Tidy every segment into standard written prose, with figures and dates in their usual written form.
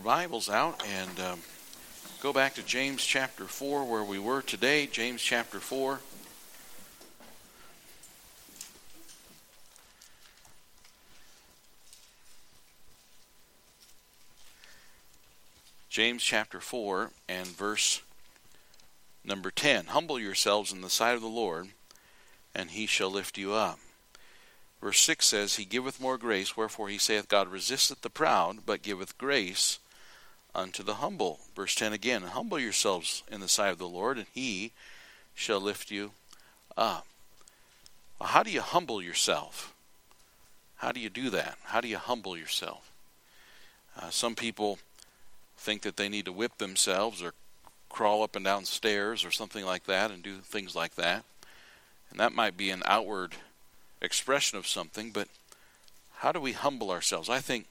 Bibles out and go back to James chapter 4 where we were today. James chapter 4. James chapter 4 and verse number 10. Humble yourselves in the sight of the Lord, and he shall lift you up. Verse 6 says, He giveth more grace, wherefore he saith, God resisteth the proud, but giveth grace unto the humble. Verse 10 again, humble yourselves in the sight of the Lord, and he shall lift you up. Well, how do you humble yourself? How do you do that? How do you humble yourself? Some people think that they need to whip themselves or crawl up and down stairs or something like that and do things like that. And that might be an outward expression of something, but how do we humble ourselves? I think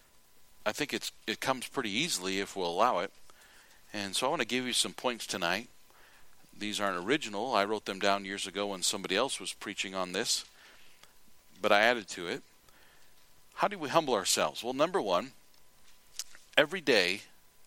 it comes pretty easily if we'll allow it. And so I want to give you some points tonight. These aren't original. I wrote them down years ago when somebody else was preaching on this, but I added to it. How do we humble ourselves? Well, number one, every day,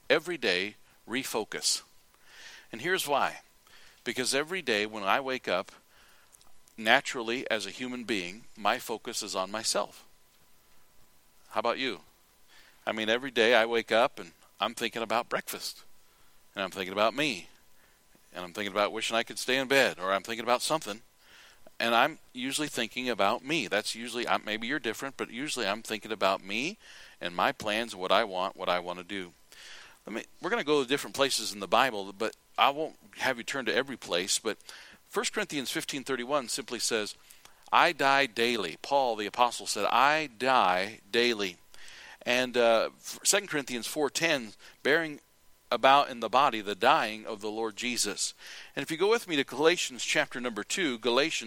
refocus. And here's why. Because every day when I wake up, naturally as a human being, my focus is on myself. How about you? I mean, every day I wake up and I'm thinking about breakfast. And I'm thinking about me. And I'm thinking about wishing I could stay in bed. Or I'm thinking about something. And I'm usually thinking about me. That's usually, maybe you're different, but usually I'm thinking about me and my plans, what I want to do. We're going to go to different places in the Bible, but I won't have you turn to every place. But 1 Corinthians 15:31 simply says, I die daily. Paul the apostle said, I die daily. And 2 Corinthians 4:10, bearing about in the body the dying of the Lord Jesus. And if you go with me to Galatians chapter number 2,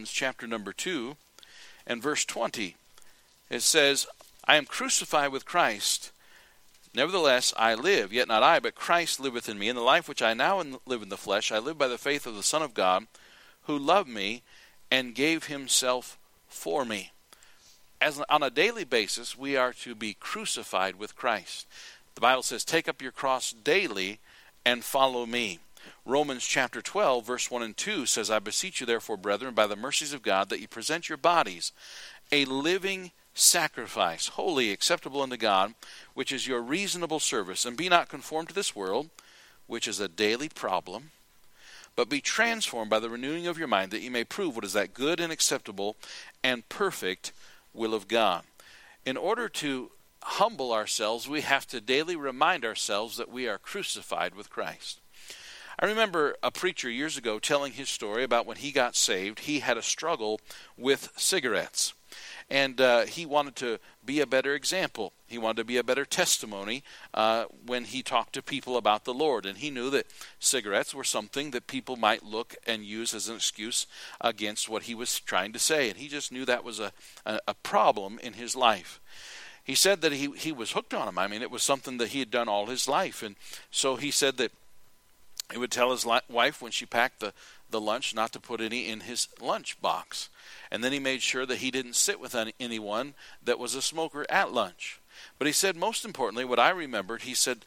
and verse 20, it says, I am crucified with Christ. Nevertheless, I live, yet not I, but Christ liveth in me. And the life which I now live in the flesh, I live by the faith of the Son of God, who loved me and gave himself for me. On a daily basis, we are to be crucified with Christ. The Bible says, take up your cross daily and follow me. Romans chapter 12, verse 1 and 2 says, I beseech you therefore, brethren, by the mercies of God, that ye present your bodies a living sacrifice, holy, acceptable unto God, which is your reasonable service. And be not conformed to this world, which is a daily problem, but be transformed by the renewing of your mind, that ye may prove what is that good and acceptable and perfect will of God. In order to humble ourselves, we have to daily remind ourselves that we are crucified with Christ. I remember a preacher years ago telling his story about when he got saved. He had a struggle with cigarettes. And he wanted to be a better example. He wanted to be a better testimony when he talked to people about the Lord. And he knew that cigarettes were something that people might look and use as an excuse against what he was trying to say. And he just knew that was a problem in his life. He said that he was hooked on them. I mean, it was something that he had done all his life. And so he said that he would tell his wife when she packed the lunch not to put any in his lunch box. And then he made sure that he didn't sit with anyone that was a smoker at lunch. But he said, most importantly, what I remembered, he said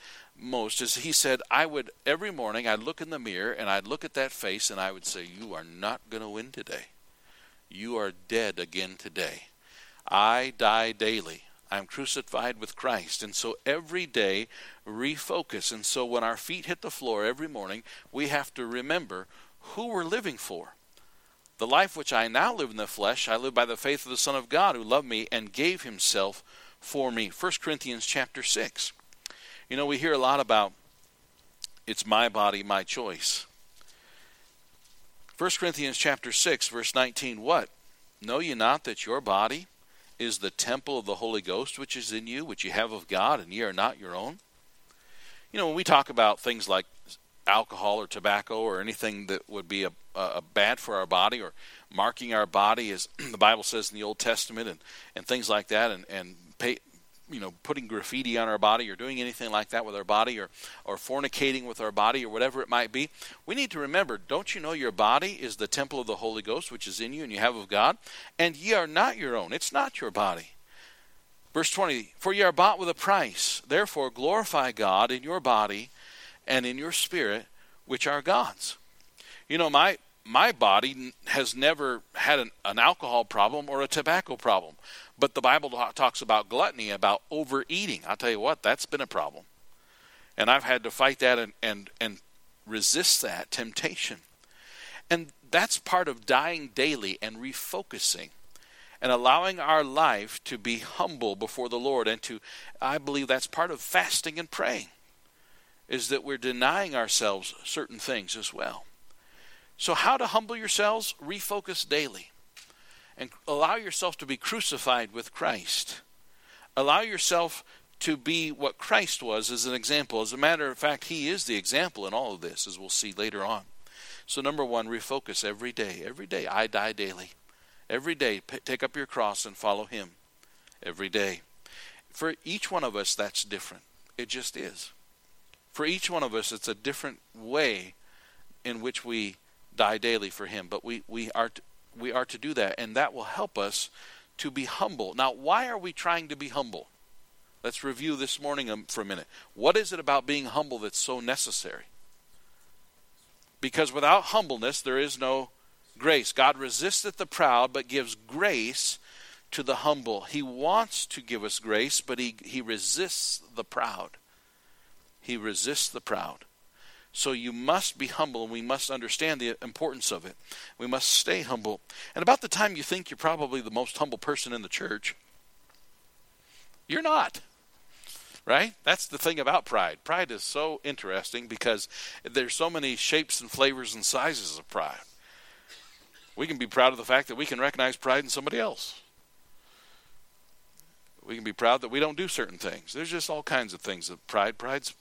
I would, every morning, I'd look in the mirror and I'd look at that face and I would say, you are not going to win today. You are dead again today. I die daily. I'm crucified with Christ. And so every day, refocus. And so when our feet hit the floor every morning, we have to remember who we're living for. The life which I now live in the flesh, I live by the faith of the Son of God, who loved me and gave himself for me. 1 Corinthians chapter 6. You know, we hear a lot about it's my body, my choice. 1 Corinthians chapter 6, verse 19, what? Know ye not that your body is the temple of the Holy Ghost, which is in you, which ye have of God, and ye are not your own? You know, when we talk about things like alcohol or tobacco or anything that would be a bad for our body, or marking our body, as the Bible says in the Old Testament, and things like that, and putting graffiti on our body or doing anything like that with our body, or fornicating with our body, or whatever it might be, we need to remember, don't you know your body is the temple of the Holy Ghost, which is in you and you have of God, and ye are not your own. It's not your body. Verse 20, for ye are bought with a price. Therefore glorify God in your body and in your spirit, which are God's. You know, my body has never had an alcohol problem or a tobacco problem. But the Bible talks about gluttony, about overeating. I'll tell you what, that's been a problem. And I've had to fight that and resist that temptation. And that's part of dying daily and refocusing and allowing our life to be humble before the Lord. And I believe that's part of fasting and praying, is that we're denying ourselves certain things as well. So how to humble yourselves? Refocus daily. And allow yourself to be crucified with Christ. Allow yourself to be what Christ was as an example. As a matter of fact, he is the example in all of this, as we'll see later on. So number one, refocus every day. Every day, I die daily. Every day, take up your cross and follow him. Every day. For each one of us, that's different. It just is. For each one of us, it's a different way in which we die daily for him. But we are to do that, and that will help us to be humble. Now, why are we trying to be humble? Let's review this morning for a minute. What is it about being humble that's so necessary? Because without humbleness, there is no grace. God resisteth the proud, but gives grace to the humble. He wants to give us grace, but he resists the proud. He resists the proud. So you must be humble, and we must understand the importance of it. We must stay humble. And about the time you think you're probably the most humble person in the church, you're not. Right? That's the thing about pride. Pride is so interesting because there's so many shapes and flavors and sizes of pride. We can be proud of the fact that we can recognize pride in somebody else. We can be proud that we don't do certain things. There's just all kinds of things of pride. Pride's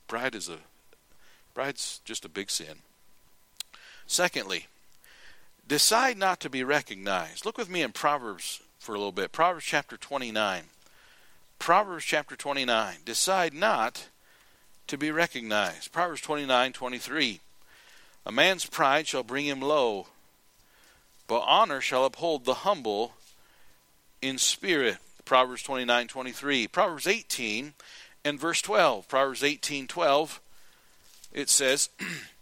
just a big sin. Secondly, decide not to be recognized. Look with me in Proverbs for a little bit. Proverbs chapter 29. Proverbs chapter 29. Decide not to be recognized. Proverbs 29:23. A man's pride shall bring him low, but honor shall uphold the humble in spirit. Proverbs 29:23. Proverbs 18 and verse 12. Proverbs 18:12. It says,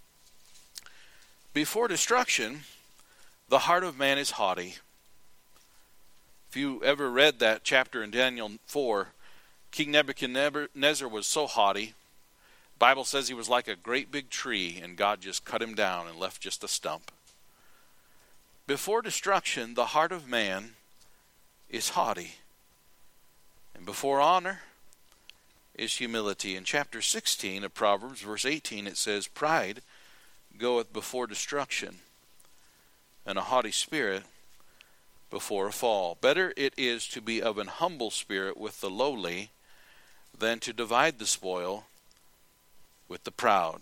before destruction, the heart of man is haughty. If you ever read that chapter in Daniel 4, King Nebuchadnezzar was so haughty. The Bible says he was like a great big tree, and God just cut him down and left just a stump. Before destruction, the heart of man is haughty. And before honor is humility. In chapter 16 of Proverbs, verse 18, it says, pride goeth before destruction, and a haughty spirit before a fall. Better it is to be of an humble spirit with the lowly than to divide the spoil with the proud.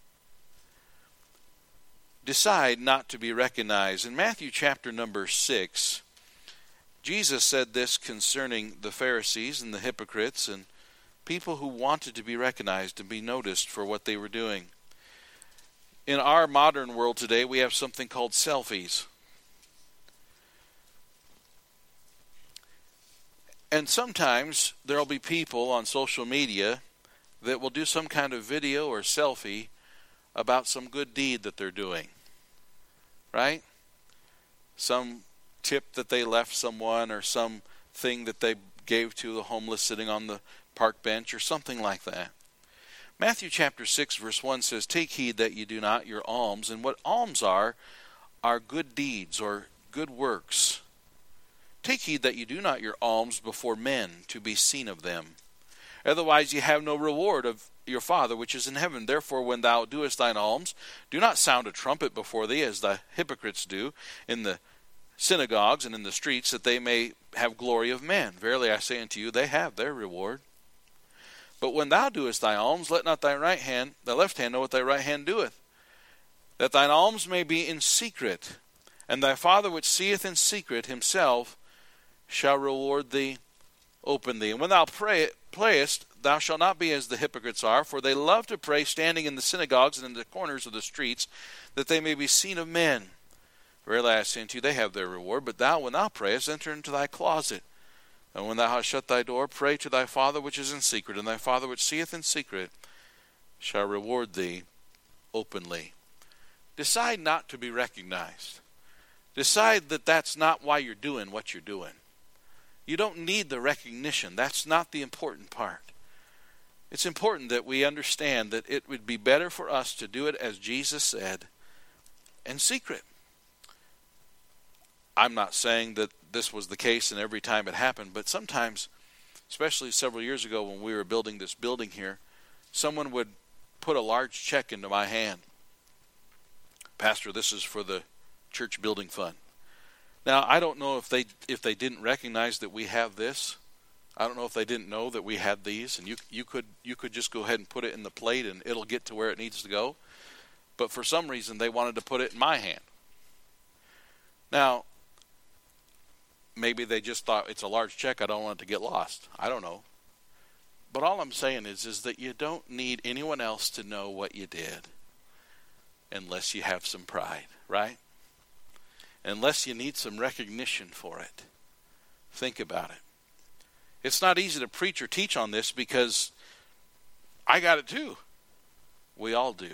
Decide not to be recognized. In Matthew chapter number 6, Jesus said this concerning the Pharisees and the hypocrites and people who wanted to be recognized and be noticed for what they were doing. In our modern world today, we have something called selfies. And sometimes there will be people on social media that will do some kind of video or selfie about some good deed that they're doing. Right? Some tip that they left someone, or some thing that they gave to the homeless sitting on the park bench, or something like that. Matthew chapter 6 verse 1 says, take heed that you do not your alms. And what alms are good deeds or good works. Take heed that you do not your alms before men to be seen of them. Otherwise ye have no reward of your Father which is in heaven. Therefore when thou doest thine alms, do not sound a trumpet before thee, as the hypocrites do in the synagogues and in the streets, that they may have glory of men. Verily I say unto you, they have their reward. But when thou doest thy alms, let not thy left hand know what thy right hand doeth, that thine alms may be in secret, and thy Father which seeth in secret himself shall reward thee openly. And when thou prayest, thou shalt not be as the hypocrites are, for they love to pray standing in the synagogues and in the corners of the streets, that they may be seen of men. Verily I say unto you, they have their reward. But thou, when thou prayest, enter into thy closet, And when thou hast shut thy door, pray to thy Father which is in secret, and thy Father which seeth in secret shall reward thee openly. Decide not to be recognized. Decide that that's not why you're doing what you're doing. You don't need the recognition. That's not the important part. It's important that we understand that it would be better for us to do it, as Jesus said, in secret. I'm not saying that this was the case and every time it happened, but sometimes, especially several years ago when we were building this building here, someone would put a large check into my hand. Pastor, this is for the church building fund. Now, I don't know if they didn't recognize that we have this. I don't know if they didn't know that we had these, and you could just go ahead and put it in the plate and it'll get to where it needs to go. But for some reason, they wanted to put it in my hand. Now, maybe they just thought it's a large check, I don't want it to get lost. I don't know. But all I'm saying is that you don't need anyone else to know what you did unless you have some pride, right? Unless you need some recognition for it. Think about it. It's not easy to preach or teach on this because I got it too. We all do.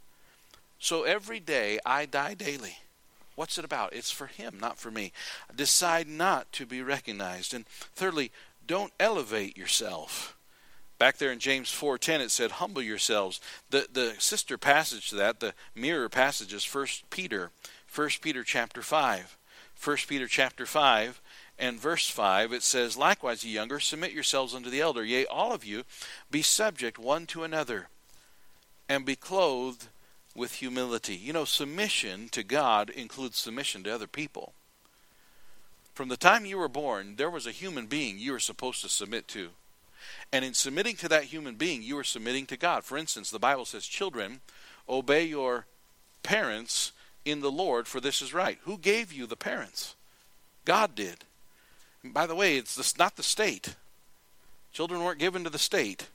So every day I die daily. What's it about? It's for Him, not for me. Decide not to be recognized. And thirdly, don't elevate yourself. Back there in James 4:10 it said, humble yourselves. The sister passage to that, the mirror passage is 1 Peter chapter 5. 1 Peter chapter 5 and verse 5, it says, likewise, ye younger, submit yourselves unto the elder. Yea, all of you, be subject one to another, and be clothed with humility. You know, submission to God includes submission to other people. From the time you were born, there was a human being you were supposed to submit to. And in submitting to that human being, you are submitting to God. For instance, the Bible says, children, obey your parents in the Lord, for this is right. Who gave you the parents? God did. And by the way, it's not the state. Children weren't given to the state.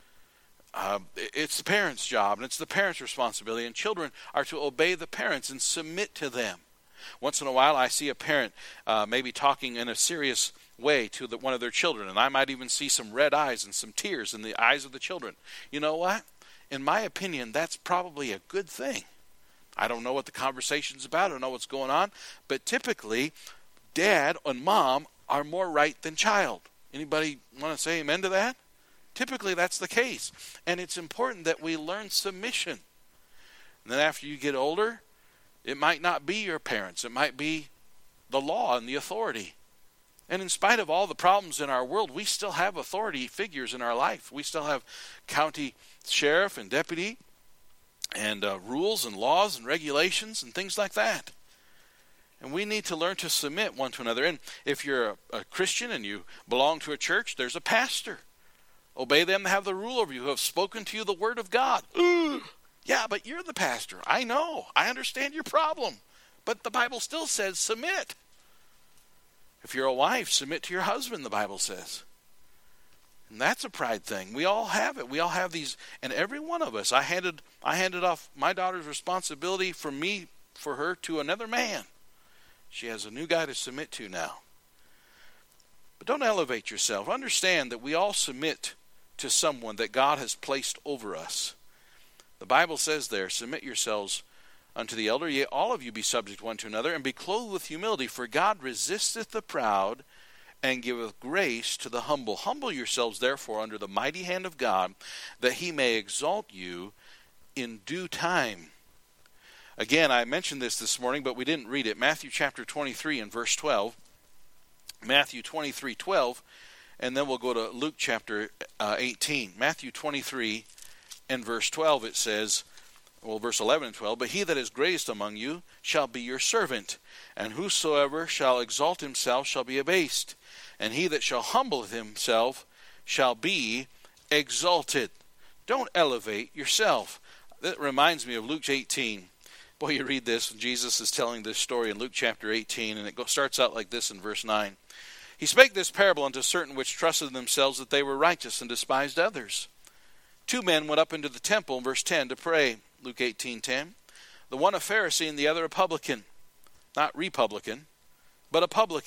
It's the parents' job, and it's the parents' responsibility. And children are to obey the parents and submit to them. Once in a while, I see a parent maybe talking in a serious way to one of their children, and I might even see some red eyes and some tears in the eyes of the children. You know what? In my opinion, that's probably a good thing. I don't know what the conversation's about. I don't know what's going on. But typically, dad and mom are more right than child. Anybody want to say amen to that? Typically, that's the case. And it's important that we learn submission. And then after you get older, it might not be your parents. It might be the law and the authority. And in spite of all the problems in our world, we still have authority figures in our life. We still have county sheriff and deputy and rules and laws and regulations and things like that. And we need to learn to submit one to another. And if you're a Christian and you belong to a church, there's a pastor. Obey them that have the rule over you, who have spoken to you the word of God. Yeah, but you're the pastor. I know. I understand your problem. But the Bible still says submit. If you're a wife, submit to your husband, the Bible says. And that's a pride thing. We all have it. We all have these. And every one of us, I handed off my daughter's responsibility for her to another man. She has a new guy to submit to now. But don't elevate yourself. Understand that we all submit to someone that God has placed over us. The Bible says there, submit yourselves unto the elder, yea, all of you be subject one to another, and be clothed with humility, for God resisteth the proud, and giveth grace to the humble. Humble yourselves, therefore, under the mighty hand of God, that He may exalt you in due time. Again, I mentioned this morning, but we didn't read it. Matthew chapter 23 and verse 12. Matthew 23:12, and then we'll go to Luke chapter 18. Matthew 23 and verse 12, it says, well, verse 11 and 12, but he that is greatest among you shall be your servant, and whosoever shall exalt himself shall be abased, and he that shall humble himself shall be exalted. Don't elevate yourself. That reminds me of Luke 18. Boy, you read this, Jesus is telling this story in Luke chapter 18, and it starts out like this in verse 9. He spake this parable unto certain which trusted in themselves that they were righteous and despised others. 2 men went up into the temple, in verse 10, to pray. Luke 18:10. The one a Pharisee and the other a publican. Not Republican, but a publican.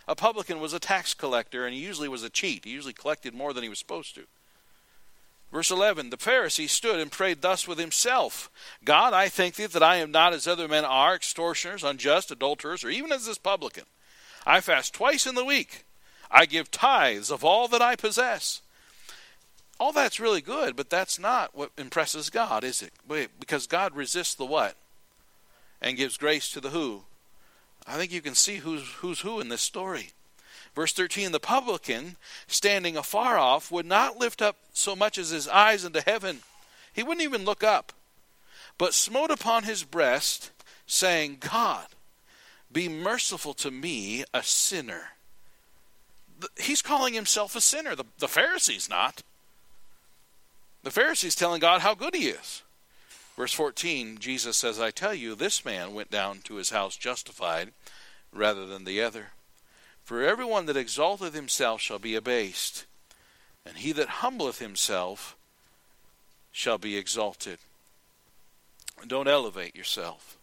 A publican was a tax collector, and he usually was a cheat. He usually collected more than he was supposed to. Verse 11, the Pharisee stood and prayed thus with himself. God, I thank thee that I am not as other men are, extortioners, unjust, adulterers, or even as this publican. I fast twice in the week. I give tithes of all that I possess. All that's really good, but that's not what impresses God, is it? Because God resists the what? And gives grace to the who? I think you can see who's who in this story. Verse 13, the publican, standing afar off, would not lift up so much as his eyes into heaven. He wouldn't even look up, but smote upon his breast, saying, God, be merciful to me, a sinner. He's calling himself a sinner. The Pharisee's not. The Pharisee's telling God how good he is. Verse 14, Jesus says, I tell you, this man went down to his house justified rather than the other. For everyone that exalteth himself shall be abased, and he that humbleth himself shall be exalted. Don't elevate yourself.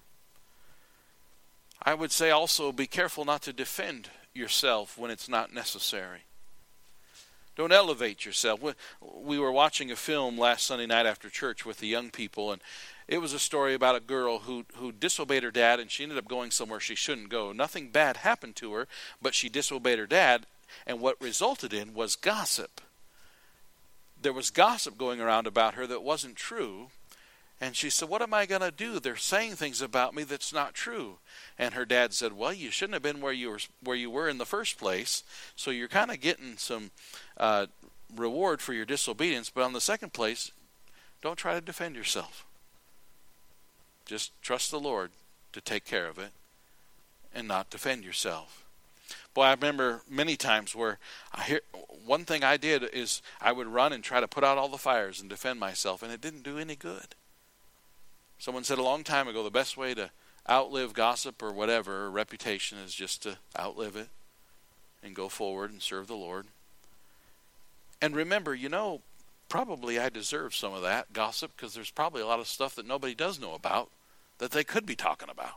I would say also be careful not to defend yourself when it's not necessary. Don't elevate yourself. We were watching a film last Sunday night after church with the young people, and it was a story about a girl who disobeyed her dad, and she ended up going somewhere she shouldn't go. Nothing bad happened to her, but she disobeyed her dad, and what resulted in was gossip. There was gossip going around about her that wasn't true, and she said, what am I going to do? They're saying things about me that's not true. And her dad said, well, you shouldn't have been where you were in the first place, so you're kind of getting some reward for your disobedience. But on the second place, don't try to defend yourself. Just trust the Lord to take care of it and not defend yourself. Boy, I remember many times where one thing I did is I would run and try to put out all the fires and defend myself, and it didn't do any good. Someone said a long time ago, the best way to outlive gossip or whatever, or reputation, is just to outlive it and go forward and serve the Lord. And remember, probably I deserve some of that gossip, because there's probably a lot of stuff that nobody does know about that they could be talking about.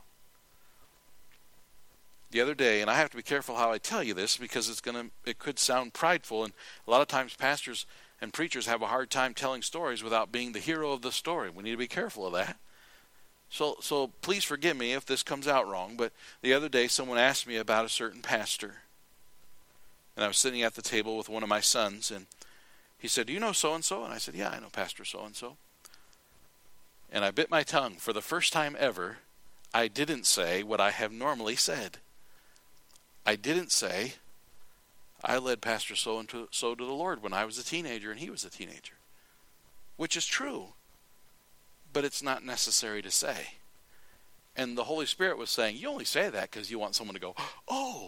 The other day, and I have to be careful how I tell you this, because it could sound prideful, and a lot of times pastors and preachers have a hard time telling stories without being the hero of the story. We need to be careful of that. So please forgive me if this comes out wrong, but the other day someone asked me about a certain pastor. And I was sitting at the table with one of my sons, and he said, do you know so-and-so? And I said, yeah, I know Pastor so-and-so. And I bit my tongue. For the first time ever, I didn't say what I have normally said. I didn't say, I led Pastor so-and-so to the Lord when I was a teenager and he was a teenager. Which is true. But it's not necessary to say. And the Holy Spirit was saying, you only say that because you want someone to go, oh.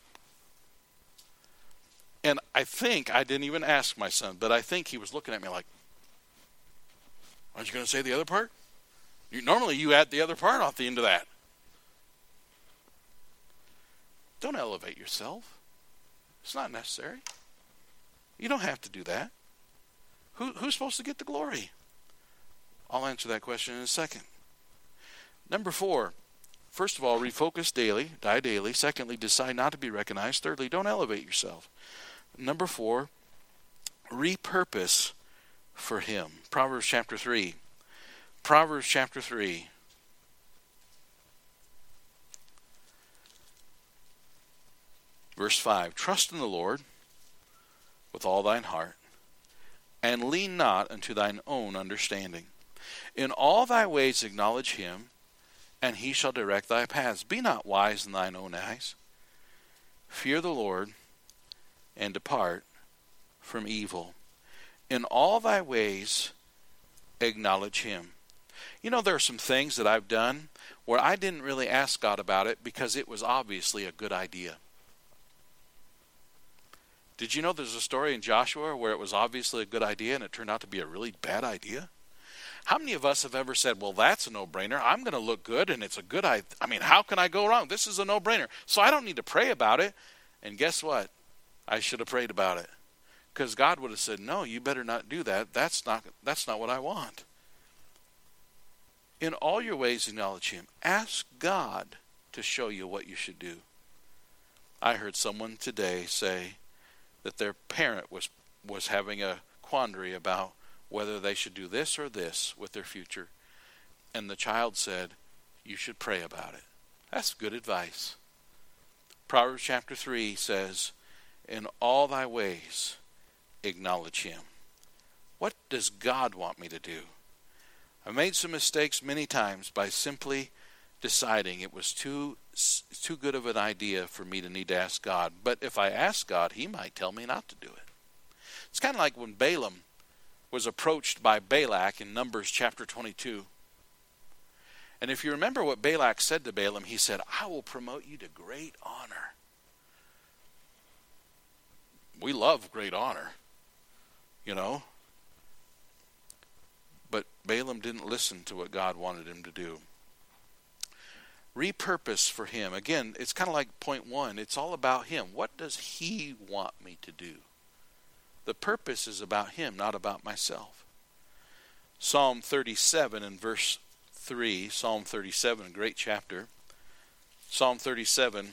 And I think, I didn't even ask my son, but I think he was looking at me like, aren't you going to say the other part? Normally you add the other part off the end of that. Don't elevate yourself. It's not necessary. You don't have to do that. Who's supposed to get the glory? I'll answer that question in a second. Number 4, first of all, refocus daily, die daily. Secondly, decide not to be recognized. Thirdly, don't elevate yourself. Number 4, repurpose for him. Proverbs chapter 3. Proverbs chapter 3. Verse 5, trust in the Lord with all thine heart, and lean not unto thine own understanding. In all thy ways acknowledge him, and he shall direct thy paths. Be not wise in thine own eyes. Fear the Lord, and depart from evil. In all thy ways acknowledge him. There are some things that I've done where I didn't really ask God about it because it was obviously a good idea. Did you know there's a story in Joshua where it was obviously a good idea and it turned out to be a really bad idea? How many of us have ever said, well, that's a no-brainer. I'm going to look good and it's a good idea. I mean, how can I go wrong? This is a no-brainer. So I don't need to pray about it. And guess what? I should have prayed about it. Because God would have said, no, you better not do that. That's not what I want. In all your ways acknowledge him. Ask God to show you what you should do. I heard someone today say that their parent was having a quandary about whether they should do this or this with their future. And the child said, you should pray about it. That's good advice. Proverbs chapter 3 says, in all thy ways acknowledge him. What does God want me to do? I've made some mistakes many times by simply deciding it was too good of an idea for me to need to ask God. But if I ask God, he might tell me not to do it. It's kind of like when Balaam was approached by Balak in Numbers chapter 22. And if you remember what Balak said to Balaam, he said, I will promote you to great honor. We love great honor, you know. But Balaam didn't listen to what God wanted him to do. Repurpose for him. Again, it's kind of like point one. It's all about him. What does he want me to do? The purpose is about him, not about myself. Psalm 37 and verse 3. Psalm 37, a great chapter. Psalm 37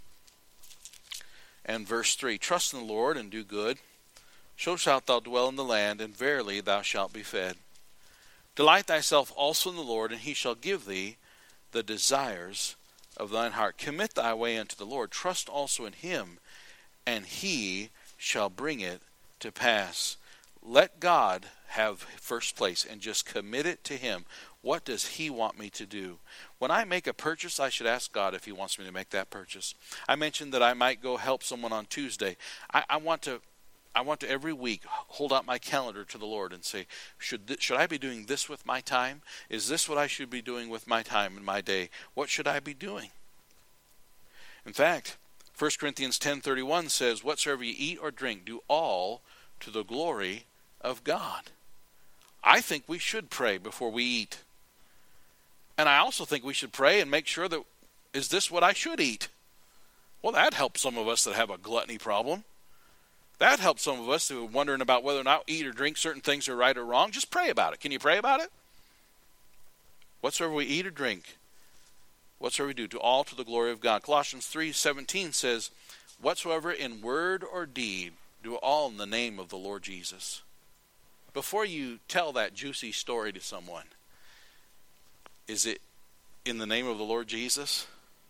and verse 3. Trust in the Lord and do good. So shalt thou dwell in the land, and verily thou shalt be fed. Delight thyself also in the Lord, and he shall give thee the desires of thine heart. Commit thy way unto the Lord. Trust also in him, and he shall bring it to pass. Let God have first place and just commit it to him. What does he want me to do? When I make a purchase, I should ask God if he wants me to make that purchase. I mentioned that I might go help someone on Tuesday. I want to every week hold out my calendar to the Lord and say, should I be doing this with my time? Is this what I should be doing with my time and my day? What should I be doing? In fact, 1 Corinthians 10:31 says, whatsoever you eat or drink, do all to the glory of God. I think we should pray before we eat. And I also think we should pray and make sure that, is this what I should eat? Well, that helps some of us that have a gluttony problem. That helps some of us who are wondering about whether or not eat or drink certain things are right or wrong. Just pray about it. Can you pray about it? Whatsoever we eat or drink, whatsoever we do, do all to the glory of God. Colossians 3:17 says, whatsoever in word or deed, do all in the name of the Lord Jesus. Before you tell that juicy story to someone, is it in the name of the Lord Jesus?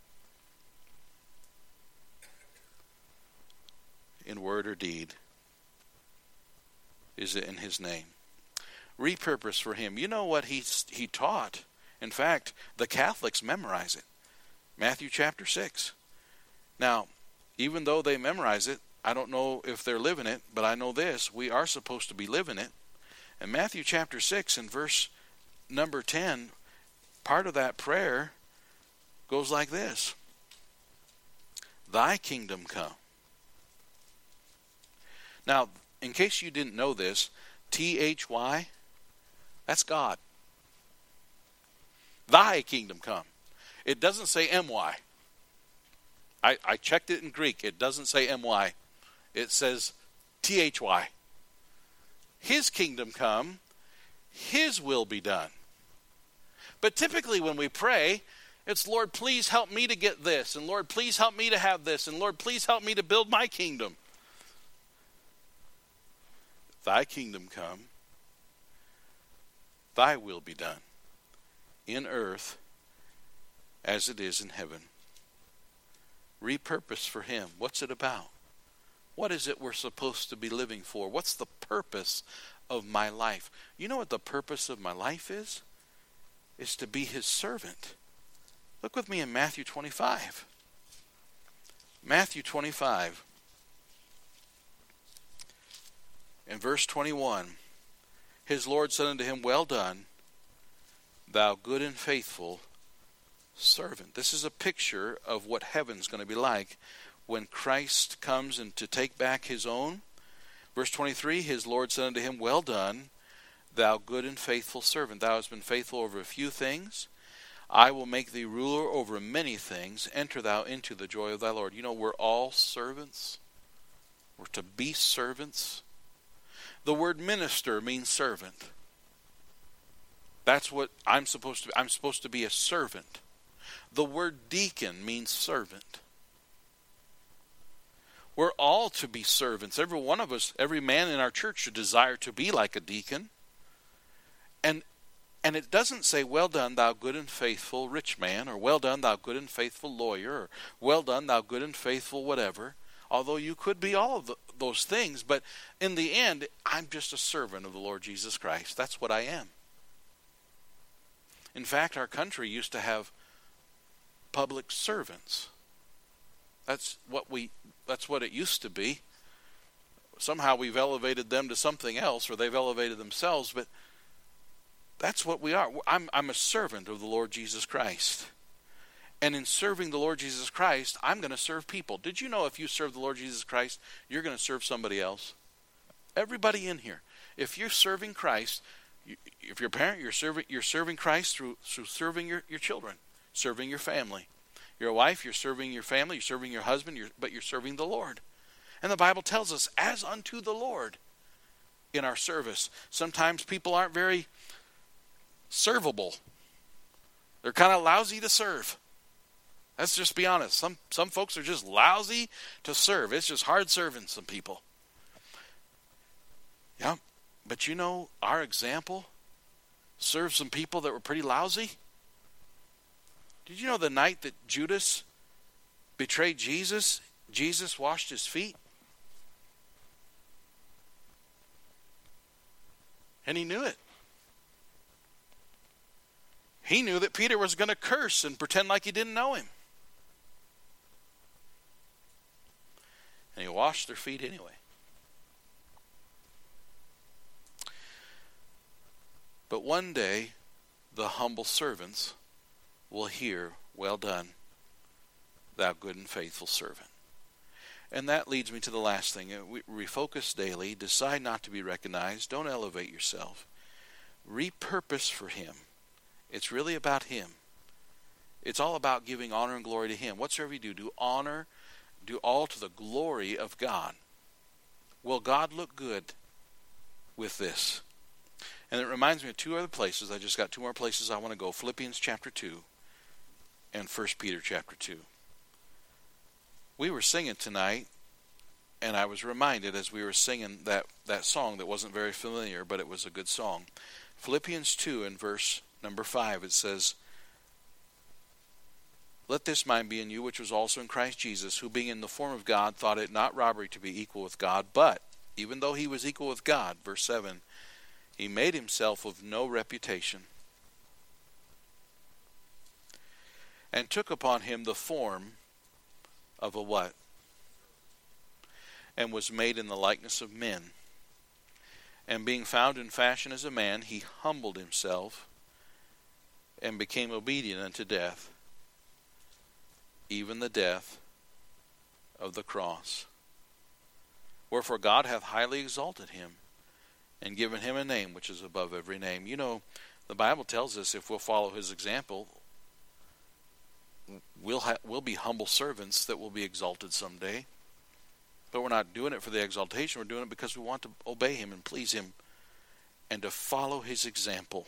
In word or deed? Is it in his name? Repurpose for him. You know what he taught. In fact, the Catholics memorize it. Matthew chapter 6. Now, even though they memorize it, I don't know if they're living it, but I know this. We are supposed to be living it. And Matthew chapter 6 and verse number 10, part of that prayer goes like this. Thy kingdom come. Now, in case you didn't know this, T-H-Y, that's God. Thy kingdom come. It doesn't say M-Y. I checked it in Greek. It doesn't say M-Y. It says T-H-Y. His kingdom come, his will be done. But typically when we pray, it's, Lord, please help me to get this, and Lord, please help me to have this, and Lord, please help me to build my kingdom. Thy kingdom come, thy will be done, in earth as it is in heaven. Repurpose for him. What's it about? What is it we're supposed to be living for? What's the purpose of my life? You know what the purpose of my life is? It's to be his servant. Look with me in Matthew 25. Matthew 25. In verse 21, his Lord said unto him, well done, thou good and faithful servant. This is a picture of what heaven's going to be like when Christ comes and to take back his own. Verse 23, his Lord said unto him, well done, thou good and faithful servant. Thou hast been faithful over a few things. I will make thee ruler over many things. Enter thou into the joy of thy Lord. You know, we're all servants. We're to be servants. The word minister means servant. That's what I'm supposed to be. I'm supposed to be a servant. The word deacon means servant. We're all to be servants. Every one of us, every man in our church should desire to be like a deacon. And it doesn't say, well done, thou good and faithful rich man, or well done, thou good and faithful lawyer, or well done, thou good and faithful whatever. Although you could be all of those things, but in the end, I'm just a servant of the Lord Jesus Christ. That's what I am. In fact, our country used to have public servants. That's what it used to be. Somehow we've elevated them to something else, or they've elevated themselves, but that's what we are. I'm a servant of the Lord Jesus Christ. And in serving the Lord Jesus Christ, I'm going to serve people. Did you know if you serve the Lord Jesus Christ, you're going to serve somebody else? Everybody in here. If you're serving Christ, if you're a parent, you're serving Christ through serving your children, serving your family. You're a wife, you're serving your family, you're serving your husband, but you're serving the Lord. And the Bible tells us, as unto the Lord in our service. Sometimes people aren't very servable. They're kind of lousy to serve. Let's just be honest. Some folks are just lousy to serve. It's just hard serving some people. Yeah, but you know, our example served some people that were pretty lousy. Did you know the night that Judas betrayed Jesus, Jesus washed his feet? And he knew it. He knew that Peter was going to curse and pretend like he didn't know him. And he washed their feet anyway. But one day, the humble servants will hear, well done, thou good and faithful servant. And that leads me to the last thing. Refocus daily. Decide not to be recognized. Don't elevate yourself. Repurpose for Him. It's really about Him. It's all about giving honor and glory to Him. Whatsoever you do, do all to the glory of God. Will God look good with this? And it reminds me of two other places. I just got two more places I want to go. Philippians chapter 2 and 1 Peter chapter 2. We were singing tonight, and I was reminded as we were singing that song that wasn't very familiar, but it was a good song. Philippians 2 and verse number 5, it says, let this mind be in you, which was also in Christ Jesus, who being in the form of God, thought it not robbery to be equal with God, but, even though he was equal with God, verse 7, he made himself of no reputation, and took upon him the form of a what? And was made in the likeness of men. And being found in fashion as a man, he humbled himself, and became obedient unto death, even the death of the cross. Wherefore God hath highly exalted him, and given him a name which is above every name. You know, the Bible tells us if we'll follow his example, we'll be humble servants that will be exalted someday. But we're not doing it for the exaltation. We're doing it because we want to obey him and please him and to follow his example.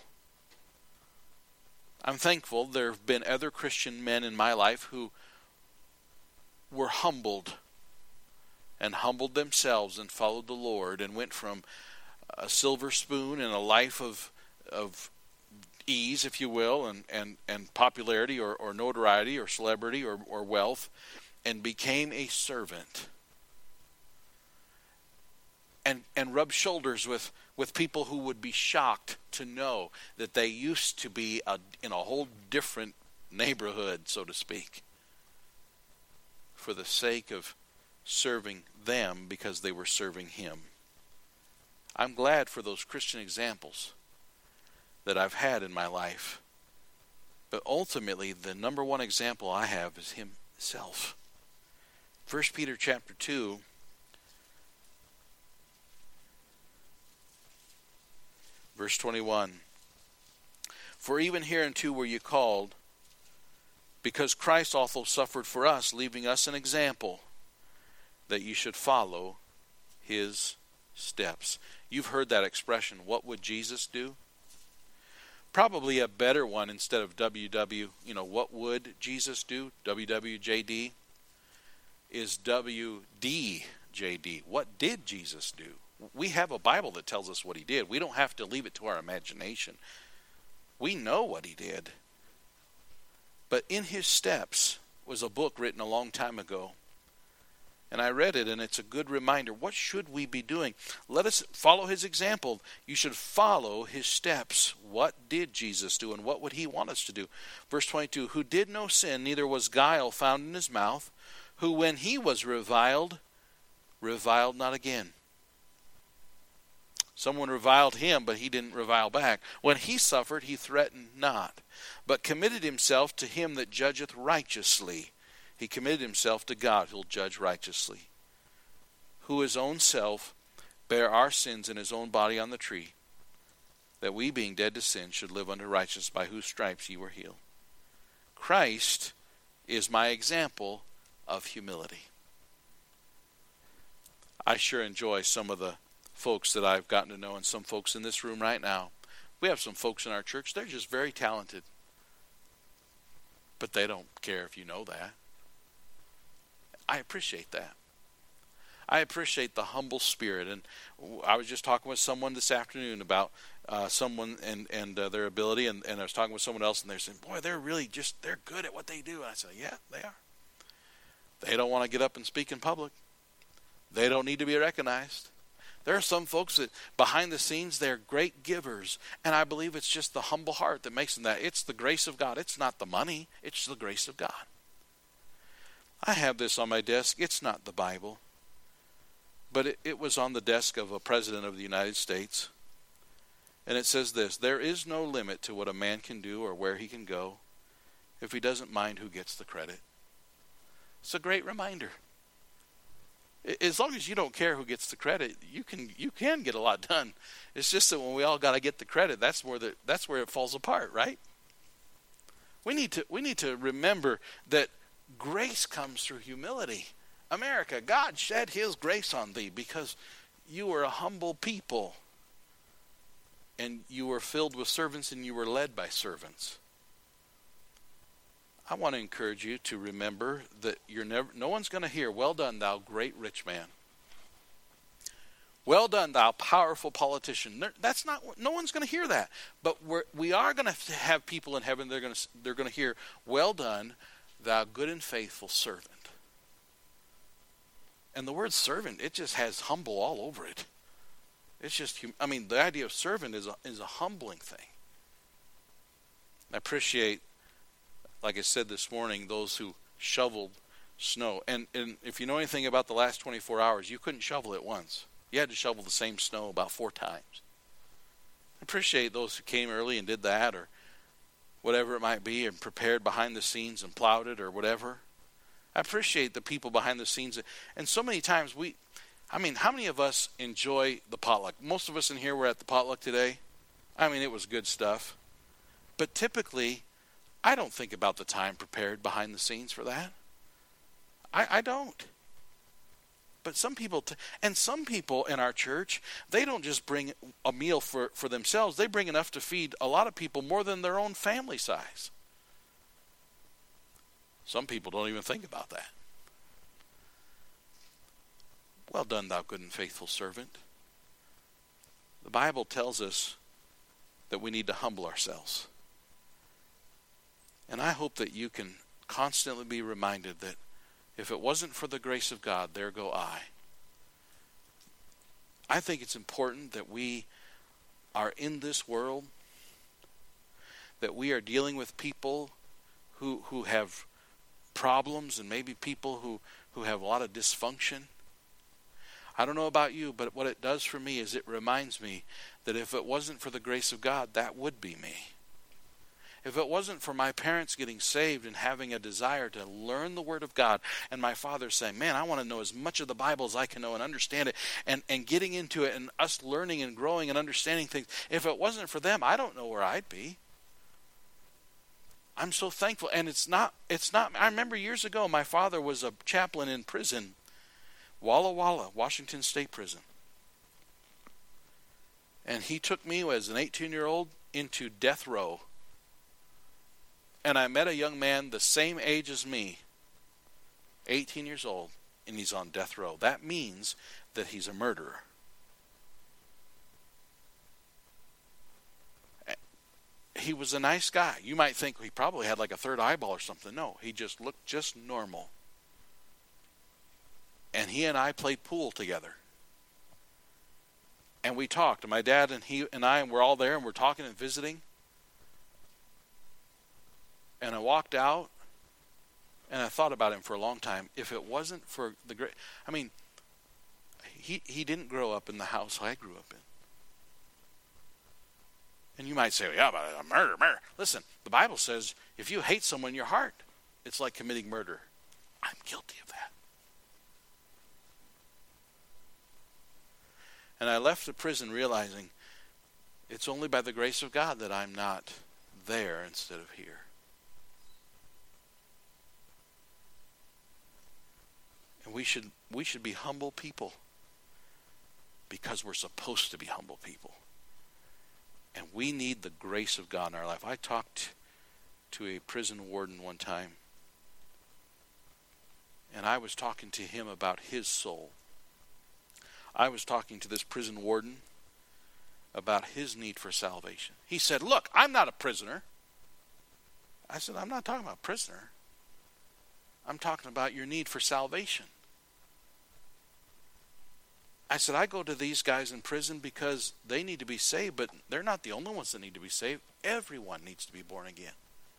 I'm thankful there have been other Christian men in my life who were humbled and humbled themselves and followed the Lord and went from a silver spoon and a life of ease, if you will, and popularity or notoriety or celebrity or wealth, and became a servant. And rubbed shoulders with people who would be shocked to know that they used to be in a whole different neighborhood, so to speak, for the sake of serving them because they were serving him. I'm glad for those Christian examples that I've had in my life. But ultimately, the number one example I have is himself. 1 Peter chapter 2, verse 21. For even hereunto were you called, because Christ also suffered for us, leaving us an example, that you should follow his steps. You've heard that expression, what would Jesus do? Probably a better one instead of WW, what would Jesus do? WWJD. is WDJD. What did Jesus do? We have a Bible that tells us what he did. We don't have to leave it to our imagination. We know what he did. But In His Steps was a book written a long time ago. And I read it, and it's a good reminder. What should we be doing? Let us follow his example. You should follow his steps. What did Jesus do, and what would he want us to do? Verse 22, who did no sin, neither was guile found in his mouth, who when he was reviled not again. Someone reviled him, but he didn't revile back. When he suffered, he threatened not, but committed himself to him that judgeth righteously. He committed himself to God, who'll judge righteously. Who his own self bare our sins in his own body on the tree, that we being dead to sin should live unto righteousness, by whose stripes ye were healed. Christ is my example of humility. I sure enjoy some of the folks that I've gotten to know, and some folks in this room right now. We have some folks in our church, they're just very talented. But they don't care if you know that. I appreciate that. I appreciate the humble spirit. And I was just talking with someone this afternoon about someone and their ability, and I was talking with someone else, and they're saying, boy, they're good at what they do. And I said, yeah, they are. They don't want to get up and speak in public. They don't need to be recognized. There are some folks that behind the scenes, they're great givers. And I believe it's just the humble heart that makes them that. It's the grace of God. It's not the money. It's the grace of God. I have this on my desk. It's not the Bible. But it was on the desk of a president of the United States. And it says this, there is no limit to what a man can do or where he can go if he doesn't mind who gets the credit. It's a great reminder. As long as you don't care who gets the credit, you can get a lot done. It's just that when we all got to get the credit, that's where it falls apart, right? We need to remember that grace comes through humility. America, God shed his grace on thee because you were a humble people, and you were filled with servants, and you were led by servants. I want to encourage you to remember that no one's going to hear, well done, thou great rich man. Well done, thou powerful politician. No one's going to hear that. But we are going to have people in heaven, they're going to hear, well done, thou good and faithful servant. And the word servant, it just has humble all over it. It's just, the idea of servant is a humbling thing. I appreciate, like I said this morning, those who shoveled snow. And if you know anything about the last 24 hours, you couldn't shovel it once. You had to shovel the same snow about 4 times. I appreciate those who came early and did that, or whatever it might be, and prepared behind the scenes and plowed it or whatever. I appreciate the people behind the scenes. And so many times how many of us enjoy the potluck? Most of us in here were at the potluck today. It was good stuff. But typically, I don't think about the time prepared behind the scenes for that. I don't. But some people, some people in our church, they don't just bring a meal for themselves. They bring enough to feed a lot of people, more than their own family size. Some people don't even think about that. Well done, thou good and faithful servant. The Bible tells us that we need to humble ourselves. And I hope that you can constantly be reminded that if it wasn't for the grace of God, there go I. I think it's important that we are in this world, that we are dealing with people who have problems, and maybe people who have a lot of dysfunction. I don't know about you, but what it does for me is it reminds me that if it wasn't for the grace of God, that would be me. If it wasn't for my parents getting saved and having a desire to learn the Word of God, and my father saying, man, I want to know as much of the Bible as I can know and understand it, and getting into it, and us learning and growing and understanding things, if it wasn't for them, I don't know where I'd be. I'm so thankful. And it's not, I remember years ago, my father was a chaplain in prison, Walla Walla, Washington State Prison. And he took me as an 18-year-old into death row. And I met a young man the same age as me, 18 years old, and he's on death row. That means that he's a murderer. He was a nice guy. You might think he probably had like a third eyeball or something. No, he just looked just normal. And he and I played pool together. And we talked. And my dad and he and I were all there, and we're talking and visiting. And I walked out, and I thought about him for a long time. If it wasn't for the great... I mean, he didn't grow up in the house I grew up in. And you might say, well, yeah, but murder. Listen, the Bible says if you hate someone in your heart, it's like committing murder. I'm guilty of that. And I left the prison realizing it's only by the grace of God that I'm not there instead of here. And we should be humble people because we're supposed to be humble people. And we need the grace of God in our life. I talked to a prison warden one time, and I was talking to him about his soul. I was talking to this prison warden about his need for salvation. He said, look, I'm not a prisoner. I said, I'm not talking about prisoner. I'm talking about your need for salvation. I said, I go to these guys in prison because they need to be saved, but they're not the only ones that need to be saved. Everyone needs to be born again.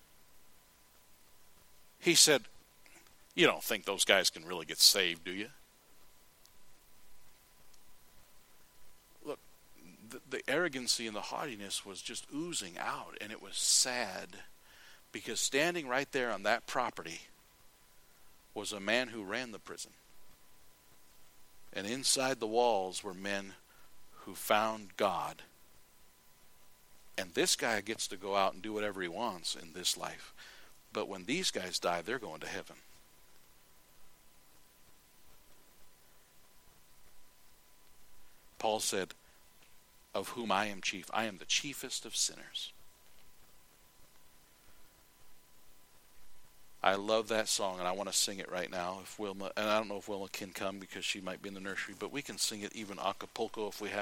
He said, you don't think those guys can really get saved, do you? Look, the arrogancy and the haughtiness was just oozing out, and it was sad because standing right there on that property was a man who ran the prison. And inside the walls were men who found God. And this guy gets to go out and do whatever he wants in this life. But when these guys die, they're going to heaven. Paul said, of whom I am chief. I am the chiefest of sinners. I love that song, and I want to sing it right now. If Wilma, and I don't know if Wilma can come because she might be in the nursery, but we can sing it even a cappella if we have